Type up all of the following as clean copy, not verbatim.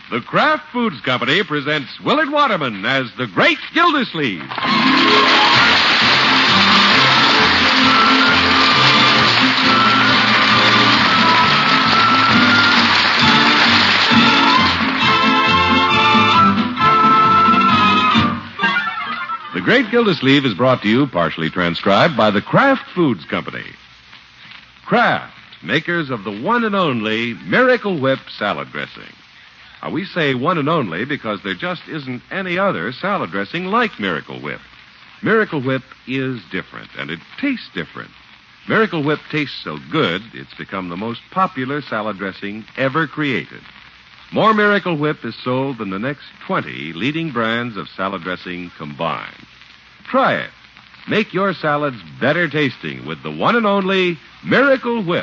The Kraft Foods Company presents Willard Waterman as the Great Gildersleeve. The Great Gildersleeve is brought to you, partially transcribed, by the Kraft Foods Company. Kraft, makers of the one and only Miracle Whip salad dressing. Now, we say one and only because there just isn't any other salad dressing like Miracle Whip. Miracle Whip is different, and it tastes different. Miracle Whip tastes so good, it's become the most popular salad dressing ever created. More Miracle Whip is sold than the next 20 leading brands of salad dressing combined. Try it. Make your salads better tasting with the one and only Miracle Whip.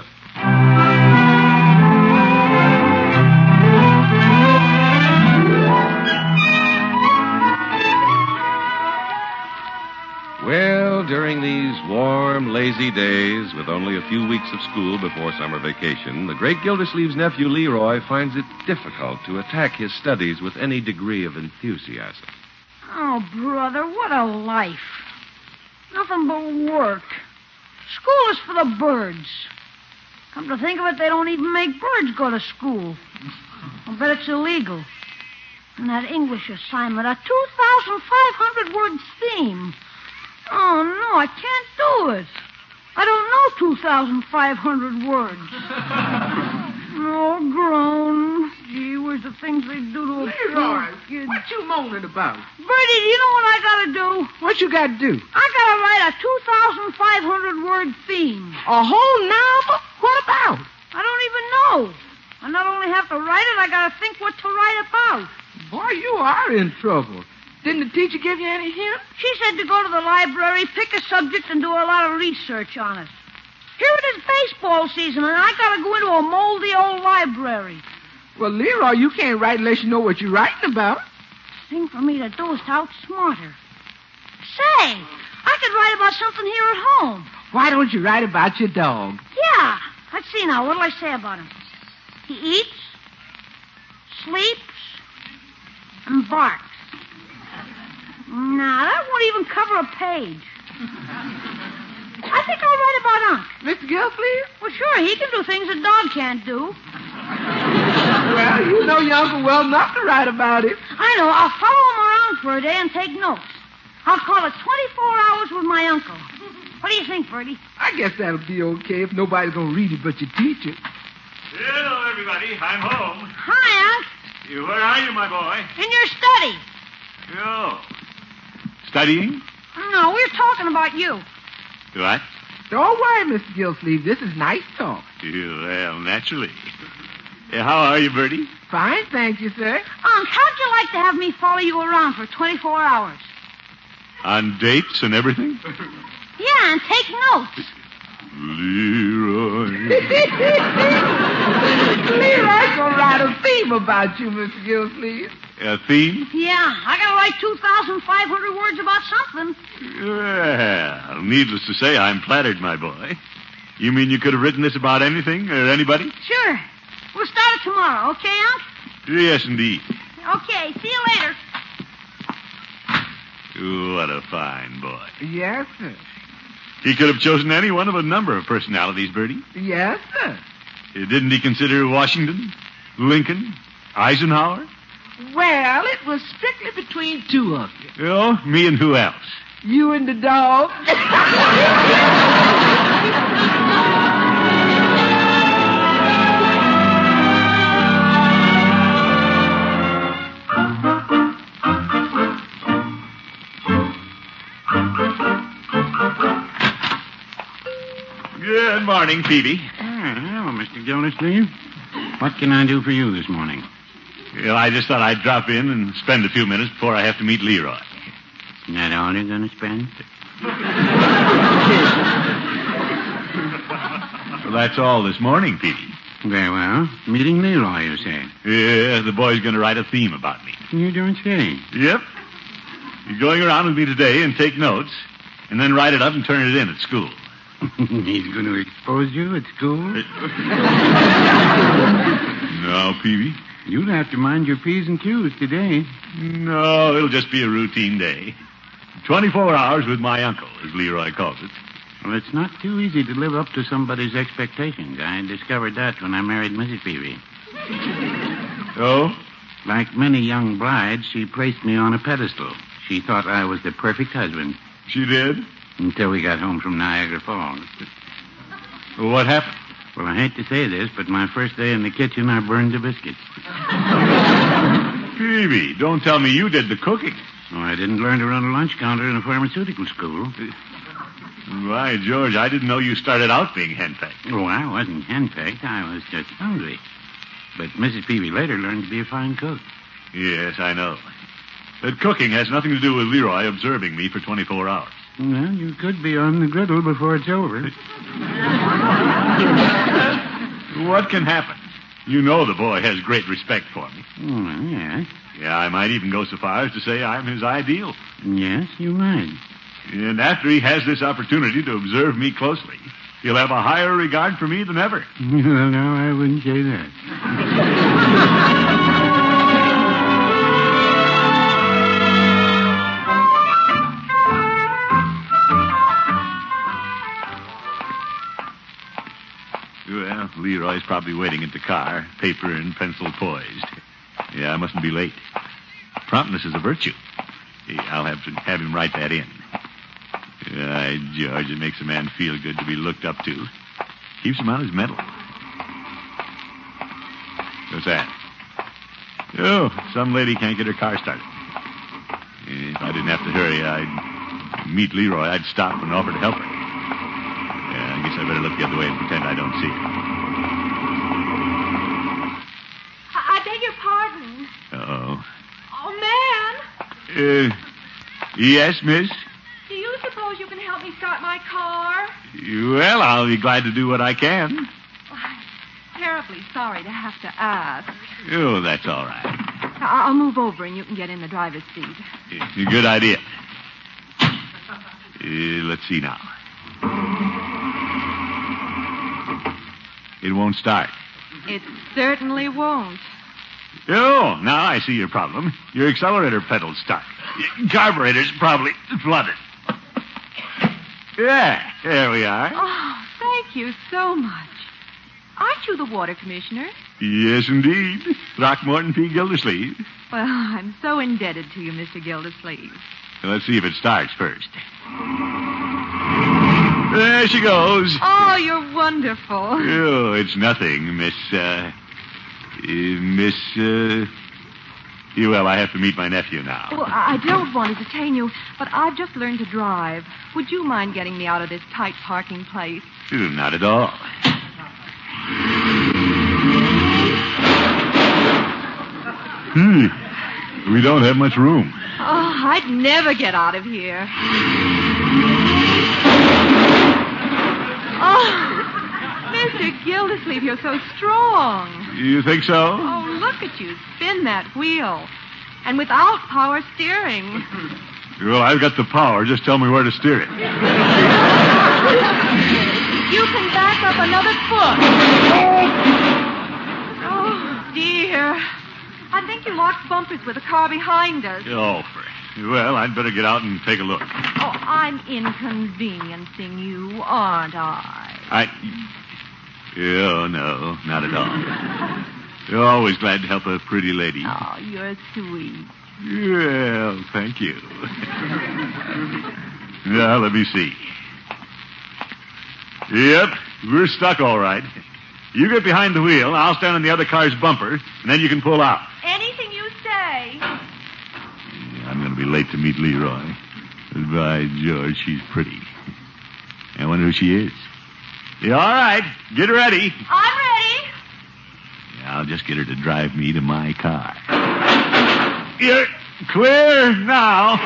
Well, during these warm, lazy days, with only a few weeks of school before summer vacation, the great Gildersleeve's nephew Leroy finds it difficult to attack his studies with any degree of enthusiasm. Oh, brother, what a life. Nothing but work. School is for the birds. Come to think of it, they don't even make birds go to school. I'll bet it's illegal. And that English assignment, a 2,500-word theme. Oh, no, I can't do it. I don't know 2,500 words. No, groan. Gee, where's the things they do to a Leroy, kid? what you moaning about? Bertie, do you know what I gotta do? What you got to do? I gotta write a 2,500-word theme. A whole novel? What about? I don't even know. I not only have to write it, I gotta think what to write about. Boy, you are in trouble. Didn't the teacher give you any hint? She said to go to the library, pick a subject, and do a lot of research on it. Here it is baseball season, and I gotta go into a moldy old library. Well, Leroy, you can't write unless you know what you're writing about. The thing for me to do is to outsmart her. Say, I could write about something here at home. Why don't you write about your dog? Yeah. Let's see now. What'll I say about him? He eats, sleeps, and barks. Nah, that won't even cover a page. I think I'll write about Unc. Mr. Gildersleeve? Well, sure, he can do things a dog can't do. Well, you know your uncle well enough to write about it. I know. I'll follow him around for a day and take notes. I'll call it 24 hours with my uncle. What do you think, Bertie? I guess that'll be okay if nobody's going to read it but your teacher. Hello, everybody. I'm home. Hi, Unc. Where are you, my boy? In your study. Oh. Studying? No, we're talking about you. What? Don't worry, Mr. Gildersleeve. This is nice talk. Well, naturally. How are you, Bertie? Fine, thank you, sir. Unc, how'd you like to have me follow you around for 24 hours? On dates and everything? Yeah, and take notes. Leroy. Leroy's going to write a theme about you, Mr. Gildersleeve. A theme? Yeah, I gotta write 2,500 words about something. Well, needless to say, I'm flattered, my boy. You mean you could have written this about anything or anybody? Sure. We'll start it tomorrow, okay, Unc? Yes, indeed. Okay, see you later. What a fine boy. Yes, sir. He could have chosen any one of a number of personalities, Bertie. Yes, sir. Didn't he consider Washington, Lincoln, Eisenhower? Well, it was strictly between two of you. Oh, me and who else? You and the dog. Good morning, Peavy. Hello, Mr. Gildersleeve. What can I do for you this morning? Well, I just thought I'd drop in and spend a few minutes before I have to meet Leroy. Isn't that all you're going to spend? Well, that's all this morning, Peavy. Very well. Meeting Leroy, you say? Yeah, the boy's going to write a theme about me. You don't say. Yep. He's going around with me today and take notes, and then write it up and turn it in at school. He's going to expose you at school? No, Peavy. You'd have to mind your P's and Q's today. No, it'll just be a routine day. 24 hours with my uncle, as Leroy calls it. Well, it's not too easy to live up to somebody's expectations. I discovered that when I married Mrs. Peavy. Oh? Like many young brides, she placed me on a pedestal. She thought I was the perfect husband. She did? Until we got home from Niagara Falls. Well, what happened? Well, I hate to say this, but my first day in the kitchen, I burned the biscuits. Peavy, don't tell me you did the cooking. Oh, I didn't learn to run a lunch counter in a pharmaceutical school. Why, George, I didn't know you started out being henpecked. Oh, I wasn't henpecked. I was just hungry. But Mrs. Peavy later learned to be a fine cook. Yes, I know. But cooking has nothing to do with Leroy observing me for 24 hours. Well, you could be on the griddle before it's over. What can happen? You know the boy has great respect for me. Oh, yes. Yeah, I might even go so far as to say I'm his ideal. Yes, you might. And after he has this opportunity to observe me closely, he'll have a higher regard for me than ever. Well, no, I wouldn't say that. Well, Leroy's probably waiting at the car, paper and pencil poised. Yeah, I mustn't be late. Promptness is a virtue. Yeah, I'll have him write that in. George, it makes a man feel good to be looked up to. Keeps him on his mettle. What's that? Oh, some lady can't get her car started. If I didn't have to hurry, I'd meet Leroy. I'd stop and offer to help her. Yeah, I guess I better look the other way and pretend I don't see her. I beg your pardon. Uh-oh. Oh, man. Yes, miss? Do you suppose you can help me start my car? Well, I'll be glad to do what I can. I'm terribly sorry to have to ask. Oh, that's all right. I'll move over and you can get in the driver's seat. It's a good idea. Let's see now. It won't start. It certainly won't. Oh, now I see your problem. Your accelerator pedal's stuck. Carburetor's probably flooded. Yeah, there we are. Oh, thank you so much. Aren't you the water commissioner? Yes, indeed. Throckmorton P. Gildersleeve. Well, I'm so indebted to you, Mr. Gildersleeve. Let's see if it starts first. There she goes. Oh, you're wonderful. Oh, it's nothing, well, I have to meet my nephew now. Well, I don't want to detain you, but I've just learned to drive. Would you mind getting me out of this tight parking place? Not at all. We don't have much room. Oh, I'd never get out of here. Oh, Mr. Gildersleeve, you're so strong. You think so? Oh, look at you spin that wheel. And without power steering. Well, I've got the power. Just tell me where to steer it. You can back up another foot. Oh, dear. I think you locked bumpers with a car behind us. Oh, well, I'd better get out and take a look. Oh, I'm inconveniencing you, aren't I? Oh, no, not at all. You're always glad to help a pretty lady. Oh, you're sweet. Well, thank you. Now, let me see. Yep, we're stuck all right. You get behind the wheel, I'll stand on the other car's bumper, and then you can pull out. Anything you say. I'm going to be late to meet Leroy. By George, she's pretty. I wonder who she is. Yeah, all right, get ready. I'm ready. Yeah, I'll just get her to drive me to my car. You're clear now.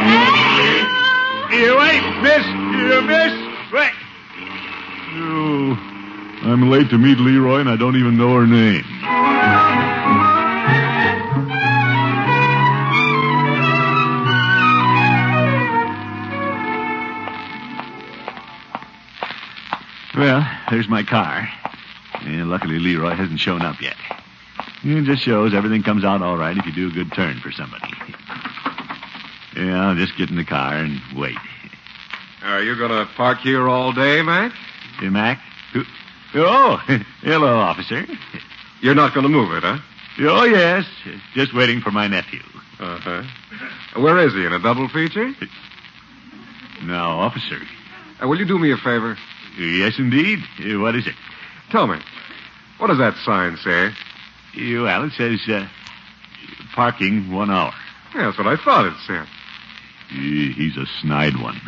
You wait, miss. You miss. Wait. Oh, I'm late to meet Leroy, and I don't even know her name. Well, there's my car. And luckily Leroy hasn't shown up yet. It just shows everything comes out all right if you do a good turn for somebody. Yeah, I'll just get in the car and wait. Are you going to park here all day, Mac? Hey, Mac? Oh, hello, officer. You're not going to move it, huh? Oh, yes. Just waiting for my nephew. Uh-huh. Where is he, in a double feature? Now, officer. Will you do me a favor? Yes, indeed. What is it? Tell me, what does that sign say? Well, it says, parking 1 hour. Yeah, that's what I thought it said. He's a snide one.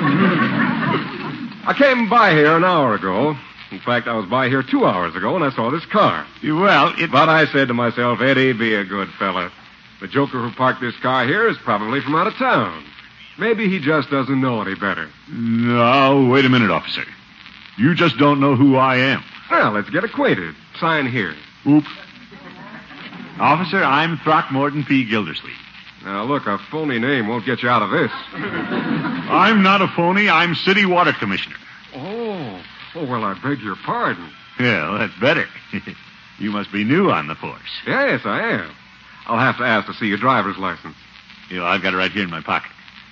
I came by here an hour ago. In fact, I was by here 2 hours ago, and I saw this car. Well, But I said to myself, Eddie, be a good fella. The joker who parked this car here is probably from out of town. Maybe he just doesn't know any better. No, wait a minute, officer. You just don't know who I am. Well, let's get acquainted. Sign here. Oop. Officer, I'm Throckmorton P. Gildersleeve. Now, look, a phony name won't get you out of this. I'm not a phony. I'm city water commissioner. Oh, well, I beg your pardon. Well, that's better. You must be new on the force. Yes, I am. I'll have to ask to see your driver's license. I've got it right here in my pocket.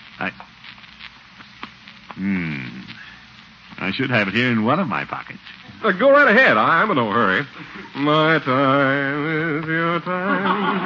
I should have it here in one of my pockets. Go right ahead. I'm in no hurry. My time is your time.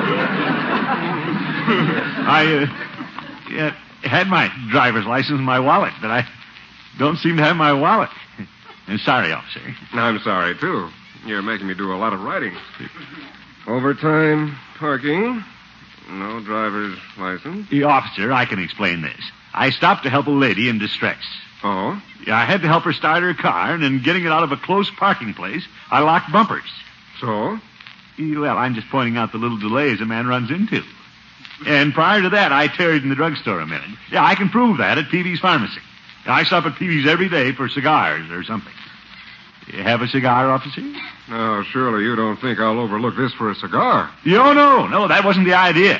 I had my driver's license in my wallet, but I don't seem to have my wallet. Sorry, officer. I'm sorry, too. You're making me do a lot of writing. Overtime parking. No driver's license. Officer, I can explain this. I stopped to help a lady in distress. Oh? I had to help her start her car, and in getting it out of a close parking place, I locked bumpers. So? Well, I'm just pointing out the little delays a man runs into. And prior to that, I tarried in the drugstore a minute. Yeah, I can prove that at Peavy's Pharmacy. I stop at Peavy's every day for cigars or something. You have a cigar, officer? No, surely you don't think I'll overlook this for a cigar. No, that wasn't the idea.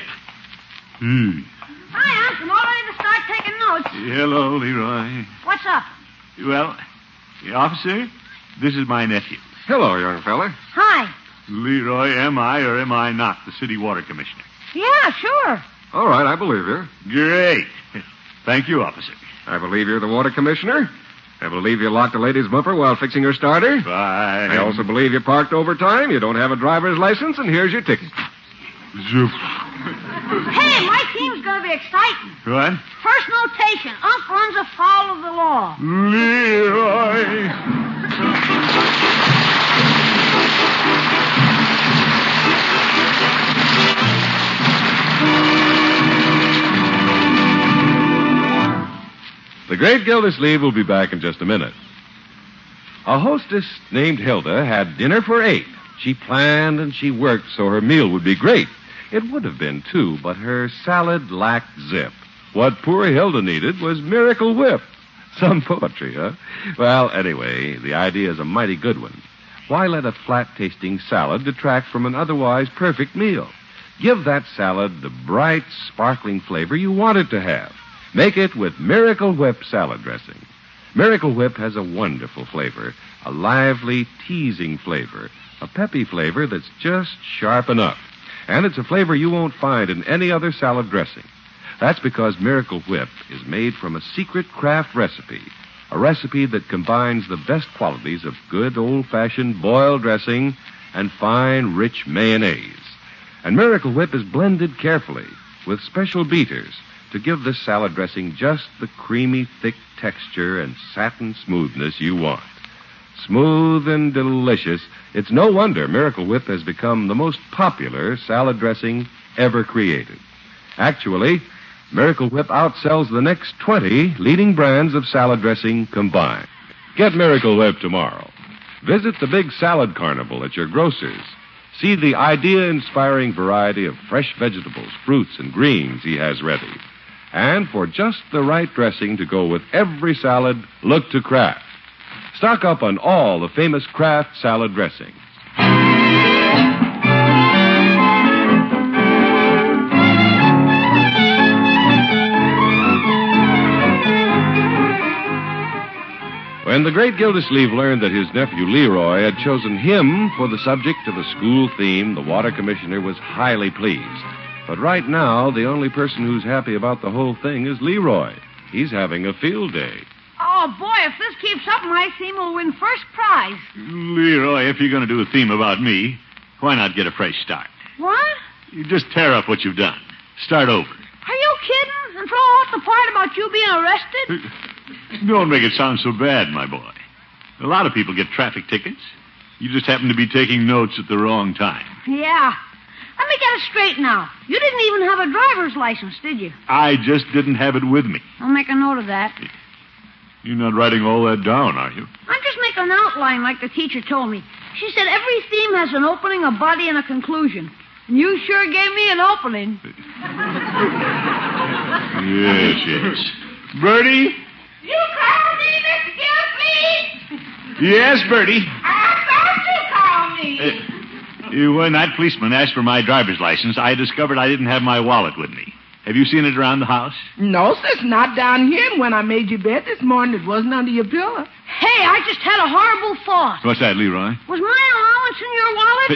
Hi, Unc. I'm all ready to start taking notes. Hello, Leroy. What's up? Well, officer, this is my nephew. Hello, young fella. Hi. Leroy, am I or am I not the city water commissioner? Yeah, sure. All right, I believe you. Great. Thank you, officer. I believe you're the water commissioner. I believe you locked a lady's bumper while fixing her starter. Fine. I also believe you parked overtime, you don't have a driver's license, and here's your ticket. Zoop. Hey, my team's going to be exciting. What? First notation. Unc runs afoul of the law. Leroy. The great Gildersleeve will be back in just a minute. A hostess named Hilda had dinner for 8. She planned and she worked so her meal would be great. It would have been, too, but her salad lacked zip. What poor Hilda needed was Miracle Whip. Some poetry, huh? Well, anyway, the idea is a mighty good one. Why let a flat-tasting salad detract from an otherwise perfect meal? Give that salad the bright, sparkling flavor you want it to have. Make it with Miracle Whip salad dressing. Miracle Whip has a wonderful flavor, a lively, teasing flavor, a peppy flavor that's just sharp enough. And it's a flavor you won't find in any other salad dressing. That's because Miracle Whip is made from a secret Kraft recipe, a recipe that combines the best qualities of good old-fashioned boiled dressing and fine, rich mayonnaise. And Miracle Whip is blended carefully with special beaters to give this salad dressing just the creamy, thick texture and satin smoothness you want. Smooth and delicious. It's no wonder Miracle Whip has become the most popular salad dressing ever created. Actually, Miracle Whip outsells the next 20 leading brands of salad dressing combined. Get Miracle Whip tomorrow. Visit the big salad carnival at your grocer's. See the idea-inspiring variety of fresh vegetables, fruits, and greens he has ready. And for just the right dressing to go with every salad, look to Kraft. Stock up on all the famous Kraft salad dressings. When the great Gildersleeve learned that his nephew Leroy had chosen him for the subject of a school theme, the water commissioner was highly pleased. But right now, the only person who's happy about the whole thing is Leroy. He's having a field day. Oh, boy, if this keeps up, my theme will win first prize. Leroy, if you're going to do a theme about me, why not get a fresh start? What? You just tear up what you've done. Start over. Are you kidding? And throw out the part about you being arrested? Don't make it sound so bad, my boy. A lot of people get traffic tickets. You just happen to be taking notes at the wrong time. Yeah. Let me get it straight now. You didn't even have a driver's license, did you? I just didn't have it with me. I'll make a note of that. You're not writing all that down, are you? I'm just making an outline like the teacher told me. She said every theme has an opening, a body, and a conclusion. And you sure gave me an opening. Yes. Bertie? You called me, Mr. Gilsleeve? Yes, Bertie. I thought you called me. When that policeman asked for my driver's license, I discovered I didn't have my wallet with me. Have you seen it around the house? No, sis, not down here. And when I made your bed this morning, it wasn't under your pillow. Hey, I just had a horrible thought. What's that, Leroy? Was my allowance in your wallet?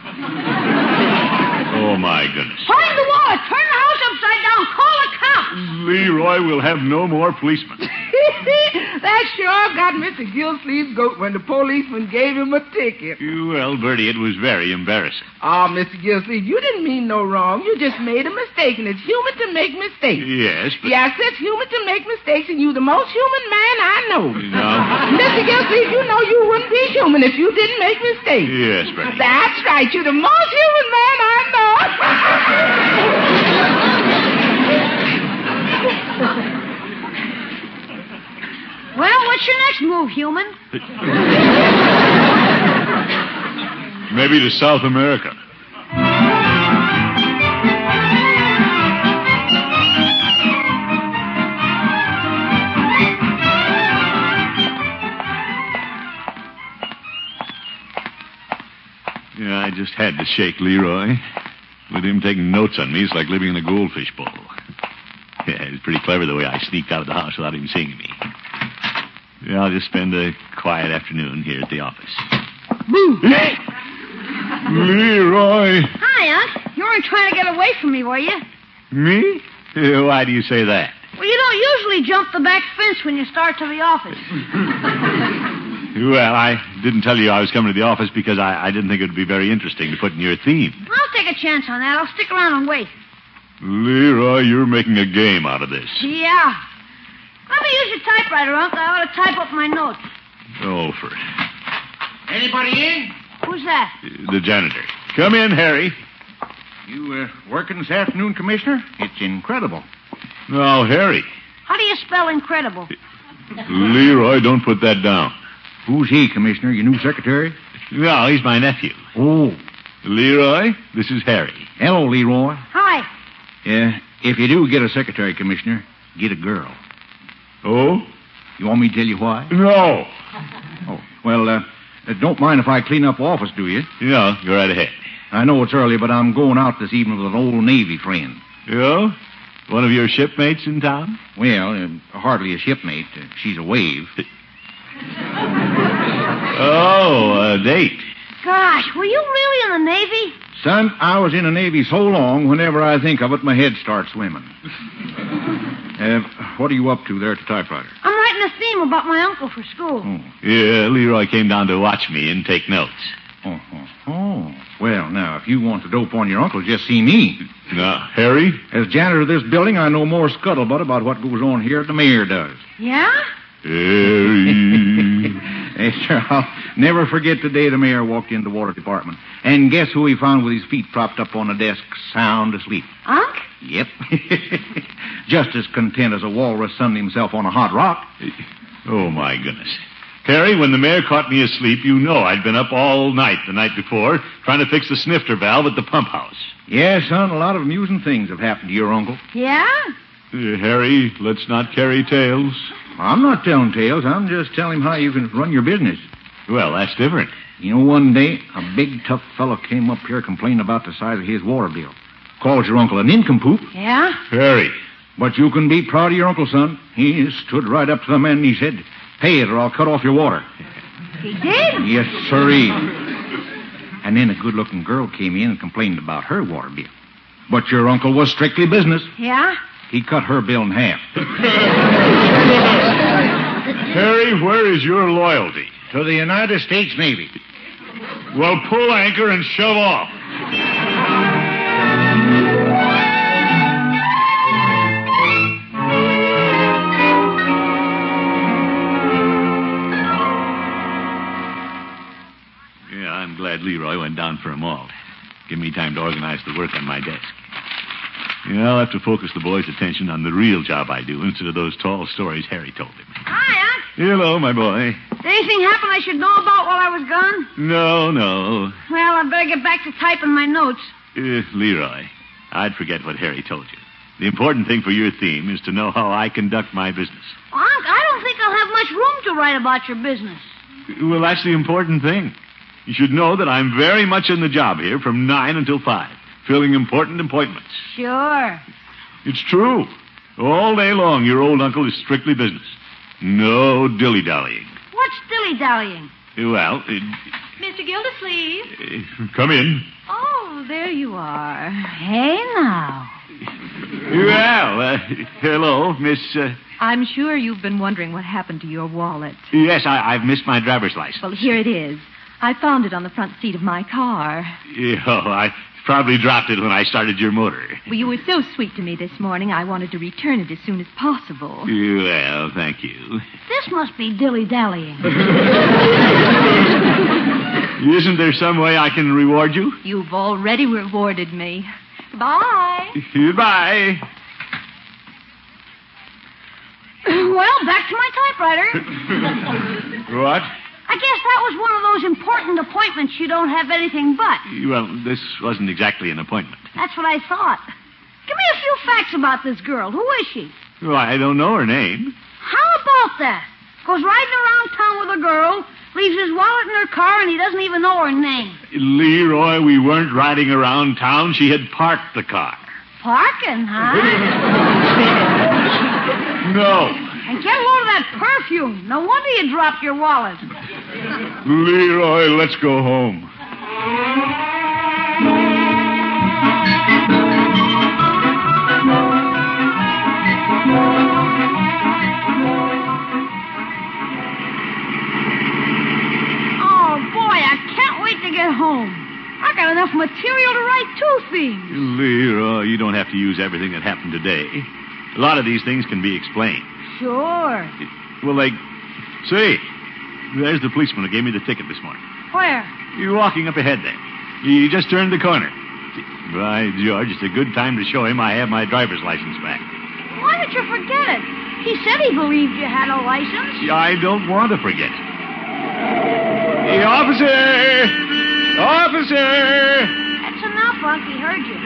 Oh, my goodness. Find the wallet. Turn the house upside down. Call the cops. Leroy will have no more policemen. That sure got Mr. Gilsleeve's goat when the policeman gave him a ticket. Well, Bertie, it was very embarrassing. Oh, Mr. Gilsleeve, you didn't mean no wrong. You just made a mistake, and it's human to make mistakes. Yes, but... Yes, it's human to make mistakes, and you're the most human man I know. No. Mr. Gilsleeve, you know you wouldn't be human if you didn't make mistakes. Yes, Bertie. That's right. You're the most human man I know. Well, what's your next move, human? Maybe to South America. Yeah, I just had to shake Leroy. With him taking notes on me, it's like living in a goldfish bowl. Yeah, it's pretty clever the way I sneaked out of the house without him seeing me. Yeah, I'll just spend a quiet afternoon here at the office. Boo! Leroy! Hi, Unc. You weren't trying to get away from me, were you? Me? Why do you say that? Well, you don't usually jump the back fence when you start to the office. Well, I didn't tell you I was coming to the office because I didn't think it would be very interesting to put in your theme. I'll take a chance on that. I'll stick around and wait. Leroy, you're making a game out of this. Yeah. Let me use your typewriter, Unc. I ought to type up my notes. Oh, for... Anybody in? Who's that? The janitor. Come in, Harry. You working this afternoon, Commissioner? It's incredible. Now, Harry. How do you spell incredible? Leroy, don't put that down. Who's he, Commissioner? Your new secretary? No, he's my nephew. Oh. Leroy, this is Harry. Hello, Leroy. Hi. If you do get a secretary, Commissioner, get a girl. Oh? You want me to tell you why? No. Oh, well, don't mind if I clean up office, do you? Yeah, go right ahead. I know it's early, but I'm going out this evening with an old Navy friend. Yeah? One of your shipmates in town? Well, hardly a shipmate. She's a wave. Oh, a date. Gosh, were you really in the Navy? Son, I was in the Navy so long, whenever I think of it, my head starts swimming. What are you up to there at the typewriter? I'm writing a theme about my uncle for school. Oh. Yeah, Leroy came down to watch me and take notes. Oh. Well, now, if you want to dope on your uncle, just see me. Now, Harry? As janitor of this building, I know more scuttlebutt about what goes on here than the mayor does. Yeah? Harry. Hey, sir, I'll never forget the day the mayor walked into the water department. And guess who he found with his feet propped up on the desk, sound asleep? Unc? Yep. Just as content as a walrus sunning himself on a hot rock. Oh, my goodness. Harry, when the mayor caught me asleep, you know I'd been up all night the night before trying to fix the snifter valve at the pump house. Yes, son, a lot of amusing things have happened to your uncle. Yeah? Harry, let's not carry tales. I'm not telling tales. I'm just telling him how you can run your business. Well, that's different. You know, one day, a big, tough fellow came up here complaining about the size of his water bill. Called your uncle a nincompoop. Yeah? Harry. But you can be proud of your uncle, son. He stood right up to the man and he said, Pay it or I'll cut off your water. He did? Yes, sirree. And then a good-looking girl came in and complained about her water bill. But your uncle was strictly business. Yeah? He cut her bill in half. Harry, where is your loyalty? To the United States Navy. Well, pull anchor and shove off. Yeah, I'm glad Leroy went down for a malt. Give me time to organize the work on my desk. Yeah, I'll have to focus the boys' attention on the real job I do instead of those tall stories Harry told him. Hi, Unc. Hello, my boy. Did anything happen I should know about while I was gone? No. Well, I better get back to typing my notes. Leroy, I'd forget what Harry told you. The important thing for your theme is to know how I conduct my business. Unc, I don't think I'll have much room to write about your business. Well, that's the important thing. You should know that I'm very much in the job here from 9 until 5, filling important appointments. Sure. It's true. All day long, your old uncle is strictly business. No dilly-dallying. What's dilly-dallying? Well, Mr. Gildersleeve. Come in. Oh, there you are. Hey, now. Well, hello, Miss... I'm sure you've been wondering what happened to your wallet. Yes, I've missed my driver's license. Well, here it is. I found it on the front seat of my car. I probably dropped it when I started your motor. Well, you were so sweet to me this morning, I wanted to return it as soon as possible. Well, thank you. This must be dilly-dallying. Isn't there some way I can reward you? You've already rewarded me. Bye. Goodbye. Well, back to my typewriter. What? I guess that was one of those important appointments you don't have anything but. Well, this wasn't exactly an appointment. That's what I thought. Give me a few facts about this girl. Who is she? Well, I don't know her name. How about that? Goes riding around town with a girl, leaves his wallet in her car, and he doesn't even know her name. Leroy, we weren't riding around town. She had parked the car. Parking, huh? No. And get a load of that perfume. No wonder you dropped your wallet. Leroy, let's go home. Oh, boy, I can't wait to get home. I got enough material to write 2 themes. Leroy, you don't have to use everything that happened today. A lot of these things can be explained. Sure. Well, say, there's the policeman who gave me the ticket this morning. Where? You're walking up ahead there. You just turned the corner. By George, it's a good time to show him I have my driver's license back. Why did you forget it? He said he believed you had a license. I don't want to forget. Hey, officer! Officer! That's enough, Unc. He heard you.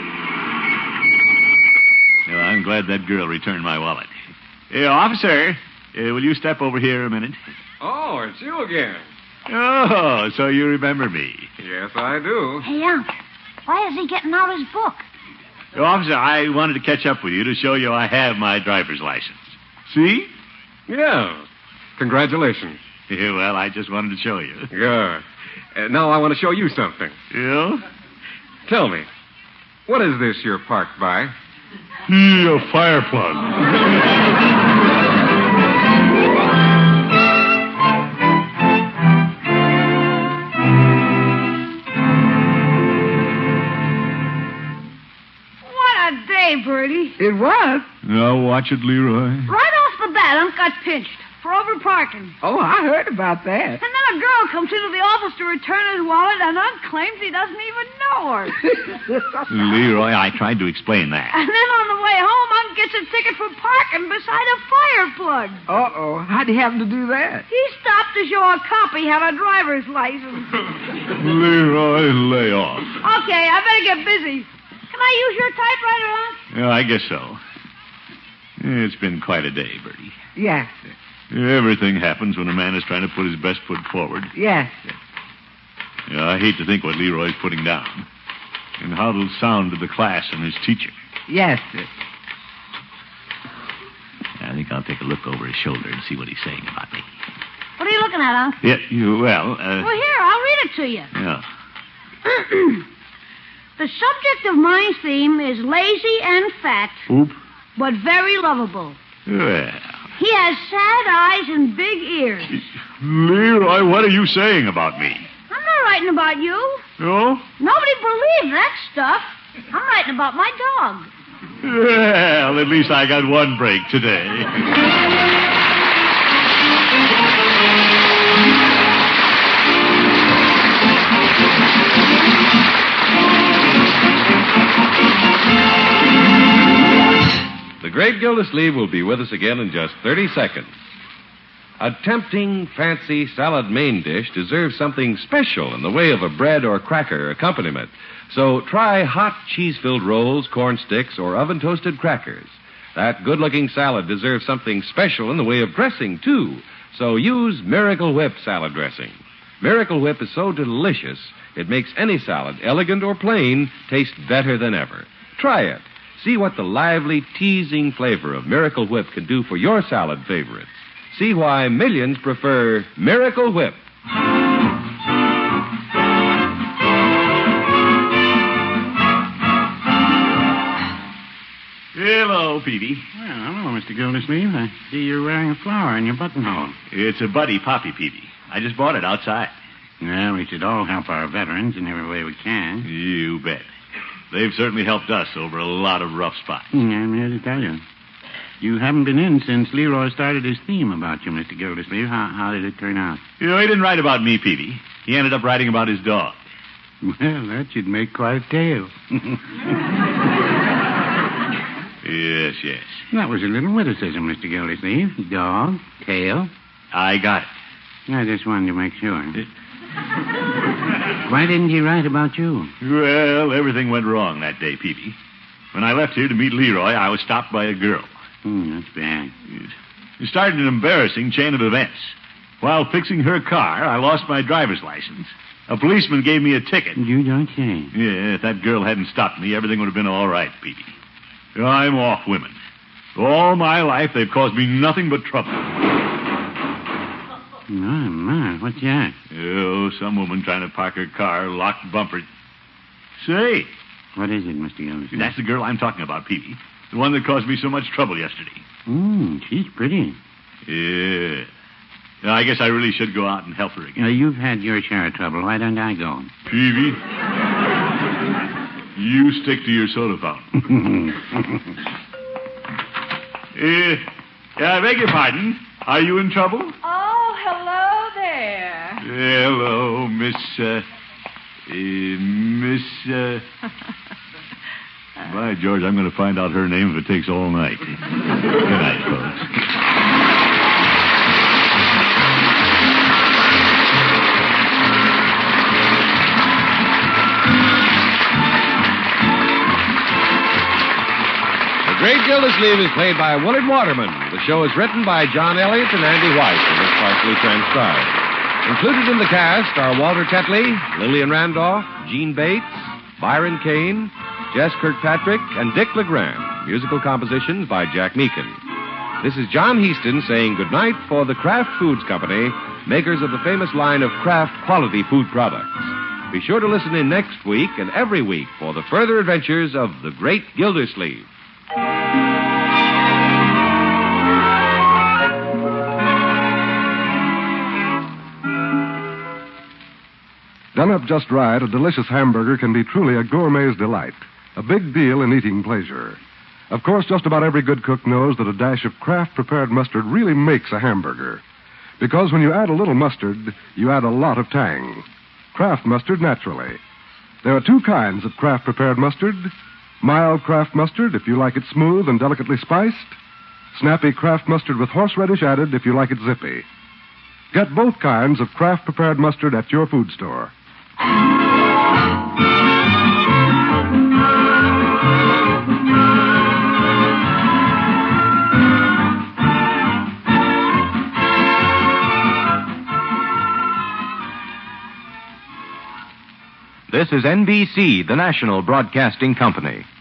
Well, I'm glad that girl returned my wallet. Hey, officer, will you step over here a minute? Oh, it's you again. Oh, so you remember me. Yes, I do. Hey, Unc, why is he getting out his book? Officer, I wanted to catch up with you to show you I have my driver's license. See? Yeah. Congratulations. Yeah, well, I just wanted to show you. Good. Now I want to show you something. Yeah? Tell me, what is this you're parked by? A fire plug. What a day, Bertie. It was. Now watch it, Leroy. Right off the bat, Unc got pinched for overparking. Oh, I heard about that. And then a girl comes into the office to return his wallet, and Unc claims he doesn't even know her. Leroy, I tried to explain that. And then on the way home, Unc gets a ticket for parking beside a fire plug. Uh-oh. How'd he happen to do that? He stopped to show a cop he had a driver's license. Leroy, lay off. Okay, I better get busy. Can I use your typewriter, Unc? Yeah, I guess so. It's been quite a day, Bertie. Yes, sir. Everything happens when a man is trying to put his best foot forward. Yes, sir. Yeah, I hate to think what Leroy's putting down. And how it'll sound to the class and his teacher. Yes, sir. I think I'll take a look over his shoulder and see what he's saying about me. What are you looking at, Unc? Yeah, Well, here, I'll read it to you. Yeah. The subject of my theme is lazy and fat, Oop. but very lovable. Well. He has sad eyes and big ears. Leroy, what are you saying about me? I'm not writing about you. No? Nobody believes that stuff. I'm writing about my dog. Well, at least I got one break today. The Great Gildersleeve will be with us again in just 30 seconds. A tempting, fancy salad main dish deserves something special in the way of a bread or cracker accompaniment. So try hot cheese-filled rolls, corn sticks, or oven-toasted crackers. That good-looking salad deserves something special in the way of dressing, too. So use Miracle Whip salad dressing. Miracle Whip is so delicious, it makes any salad, elegant or plain, taste better than ever. Try it. See what the lively, teasing flavor of Miracle Whip can do for your salad favorites. See why millions prefer Miracle Whip. Hello, Peavy. Well, hello, Mr. Gildersleeve. I see you're wearing a flower in your buttonhole. It's a Buddy Poppy, Peavy. I just bought it outside. Well, we should all help our veterans in every way we can. You bet. They've certainly helped us over a lot of rough spots. I'm here to tell you. You haven't been in since Leroy started his theme about you, Mr. Gildersleeve. How did it turn out? You know, he didn't write about me, Peavy. He ended up writing about his dog. Well, that should make quite a tale. Yes, yes. That was a little witticism, Mr. Gildersleeve. Dog, tail. I got it. I just wanted to make sure. Why didn't he write about you? Well, everything went wrong that day, Peavy. When I left here to meet Leroy, I was stopped by a girl. That's bad. It started an embarrassing chain of events. While fixing her car, I lost my driver's license. A policeman gave me a ticket. You don't say. Yeah, if that girl hadn't stopped me, everything would have been all right, Peavy. I'm off women. All my life, they've caused me nothing but trouble. My, what's that? Oh, some woman trying to park her car, locked bumper. Say. What is it, Mr. Gildersleeve? That's the girl I'm talking about, Peavy. The one that caused me so much trouble yesterday. She's pretty. Yeah. I guess I really should go out and help her again. You've had your share of trouble. Why don't I go? Peavy, you stick to your soda fountain. I beg your pardon. Are you in trouble? Oh, hello there. Hello, Miss... By George, I'm going to find out her name if it takes all night. Good night, folks. The Great Gildersleeve is played by Willard Waterman. The show is written by John Elliott and Andy White and is partially transcribed. Included in the cast are Walter Tetley, Lillian Randolph, Gene Bates, Byron Kane, Jess Kirkpatrick, and Dick LeGrand. Musical compositions by Jack Meakin. This is John Heaston saying goodnight for the Kraft Foods Company, makers of the famous line of Kraft quality food products. Be sure to listen in next week and every week for the further adventures of the Great Gildersleeve. Done up just right, a delicious hamburger can be truly a gourmet's delight, a big deal in eating pleasure. Of course, just about every good cook knows that a dash of Kraft prepared mustard really makes a hamburger. Because when you add a little mustard, you add a lot of tang. Kraft mustard, naturally. There are two kinds of Kraft prepared mustard. Mild Kraft mustard, if you like it smooth and delicately spiced. Snappy Kraft mustard with horseradish added, if you like it zippy. Get both kinds of Kraft prepared mustard at your food store. This is NBC, the national broadcasting company.